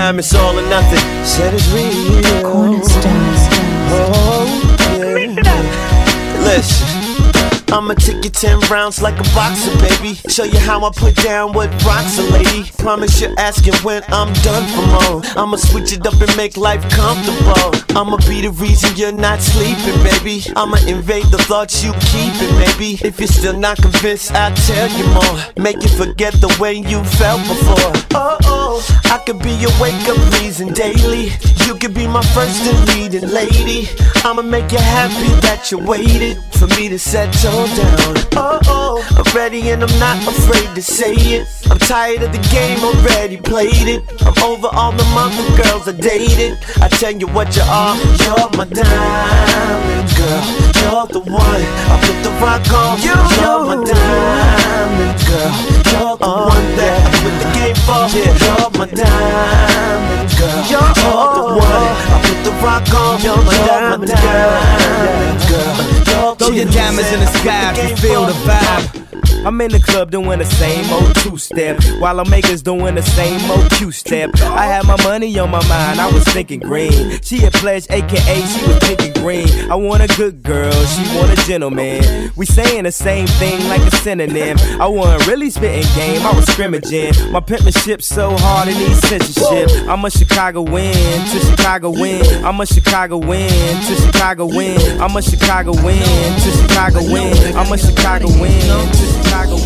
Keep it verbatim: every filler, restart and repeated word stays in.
time, it's all or nothing. Said it's real. Cornerstones. Oh, yeah. Listen, I'ma take you ten rounds like a boxer, baby. Show you how I put down what rocks a lady. Promise you're asking when I'm done for more. I'ma switch it up and make life comfortable. I'ma be the reason you're not sleeping, baby. I'ma invade the thoughts you keeping, maybe. If you're still not convinced, I'll tell you more. Make you forget the way you felt before. Oh, oh, I could be your wake-up reason daily. You could be my first and leading lady. I'ma make you happy that you waited for me to settle down. Oh, oh, I'm ready and I'm not afraid to say it. I'm tired of the game, already played it. I'm over all the mother girls I dated. I tell you what you are, you're my diamond girl. You're the one, I put the rock on. You're my diamond girl. You're the one that I put the game for. You're my diamond girl. You're the one, I put the rock on. You're my diamond girl. Throw your diamonds in the sky if you feel the vibe. I'm in the club doing the same old two-step, while I'm makers doing the same old Q-step. I had my money on my mind, I was thinking green. She a pledge, aka she was thinking green. I want a good girl, she want a gentleman. We saying the same thing like a synonym. I wasn't really spitting game, I was scrimmaging. My penmanship so hard it needs censorship. I'm a Chicago win to Chicago win. I'm a Chicago win to Chicago win. I'm a Chicago win to Chicago win. I'm a Chicago win to Chicago win.